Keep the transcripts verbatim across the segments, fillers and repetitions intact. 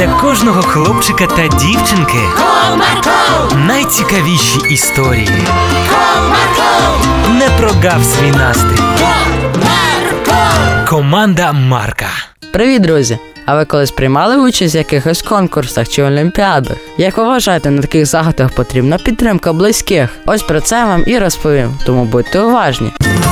Для кожного хлопчика та дівчинки Комарко! Найцікавіші історії. Комарко! Не прогав свій настрій. Комарко! Команда Марка. Привіт, друзі! А ви колись приймали участь в якихось конкурсах чи олімпіадах? Як ви вважаєте, на таких заходах потрібна підтримка близьких? Ось про це вам і розповім, тому будьте уважні.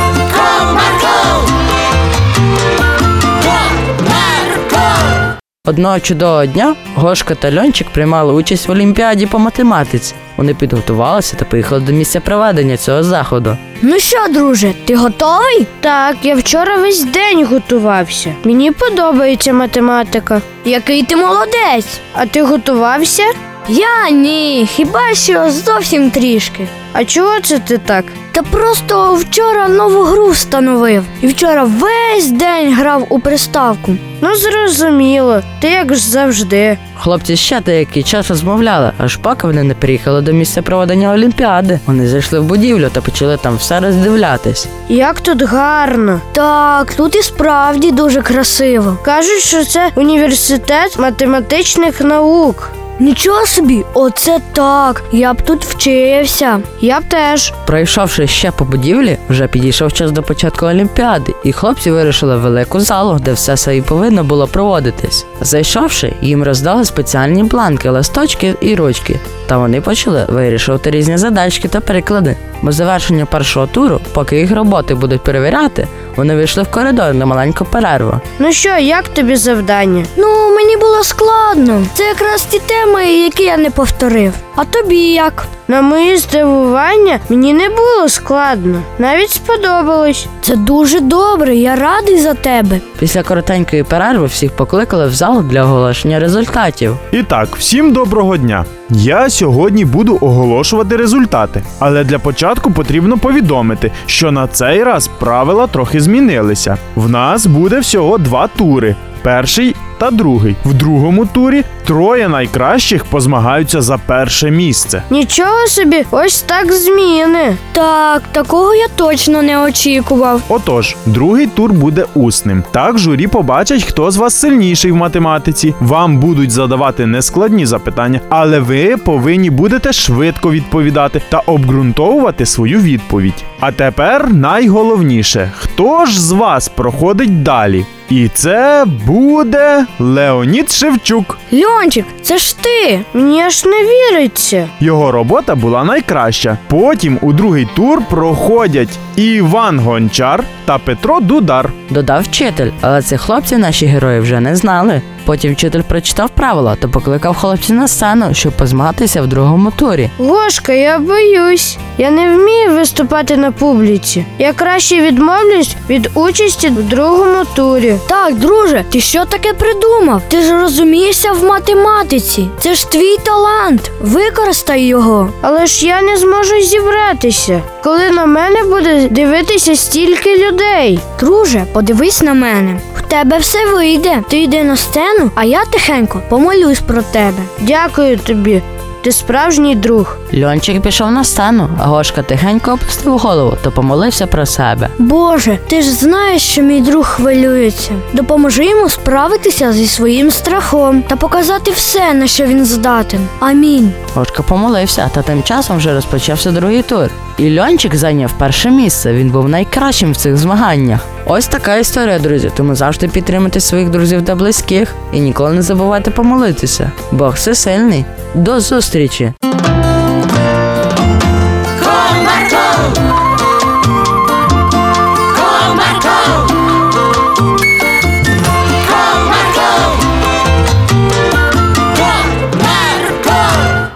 Одного чудового дня Гошка та Льончик приймали участь в олімпіаді по математиці. Вони підготувалися та поїхали до місця проведення цього заходу. Ну що, друже, ти готовий? Так, я вчора весь день готувався. Мені подобається математика. Який ти молодець! А ти готувався? Я ні, хіба що зовсім трішки. А чого це ти так? Та просто вчора нову гру встановив. І вчора весь день грав у приставку. Ну зрозуміло, ти як ж завжди. Хлопці ще деякий час розмовляли, аж поки вони не приїхали до місця проведення олімпіади. Вони зайшли в будівлю та почали там все роздивлятись. Як тут гарно. Так, тут і справді дуже красиво. Кажуть, що це університет математичних наук. Нічого собі, оце так, я б тут вчився. Я б теж. Пройшовши ще по будівлі, вже підійшов час до початку олімпіади, і хлопці вирішили в велику залу, де все це і повинно було проводитись. Зайшовши, їм роздали спеціальні бланки, листочки і ручки, та вони почали вирішувати різні задачки та переклади. По завершенню першого туру, поки їх роботи будуть перевіряти, вони вийшли в коридор на маленьку перерву. Ну що, як тобі завдання? Ну, мені було складно. Це якраз ті теми, які я не повторив. А тобі як? На моє здивування, мені не було складно. Навіть сподобалось. Це дуже добре, я радий за тебе. Після коротенької перерви всіх покликали в зал для оголошення результатів. І так, всім доброго дня. Я сьогодні буду оголошувати результати, але для початку потрібно повідомити, що на цей раз правила трохи змінилися. В нас буде всього два тури. Перший та другий. В другому турі троє найкращих позмагаються за перше місце. Нічого собі, ось так зміни. Так, такого я точно не очікував. Отож, другий тур буде усним. Так журі побачать, хто з вас сильніший в математиці. Вам будуть задавати нескладні запитання, але ви повинні будете швидко відповідати та обґрунтовувати свою відповідь. А тепер найголовніше, хто ж з вас проходить далі? І це буде Леонід Шевчук. Льончик, це ж ти! Мені аж не віриться. Його робота була найкраща. Потім у другий тур проходять Іван Гончар та Петро Дудар. Додав вчитель, але цих хлопців наші герої вже не знали. Потім вчитель прочитав правила та покликав хлопців на сцену, щоб позмагатися в другому турі. Гошка, я боюсь. Я не вмію виступати на публіці. Я краще відмовлюсь від участі в другому турі. Так, друже, ти що таке придумав? Ти ж розумієшся в математиці. Це ж твій талант. Використай його. Але ж я не зможу зібратися, коли на мене буде дивитися стільки людей. Друже, подивись на мене. В тебе все вийде. Ти йди на сцену, а я тихенько помолюсь про тебе. Дякую тобі. Ти справжній друг. Льончик пішов на сцену, а Гошка тихенько опустив голову та помолився про себе. Боже, ти ж знаєш, що мій друг хвилюється. Допоможи йому справитися зі своїм страхом та показати все, на що він здатен. Амінь. Гошка помолився, та тим часом вже розпочався другий тур. І Льончик зайняв перше місце, він був найкращим в цих змаганнях. Ось така історія, друзі, тому завжди підтримуйте своїх друзів та близьких і ніколи не забувайте помолитися. Бог всесильний. До зустрічі! Комарко!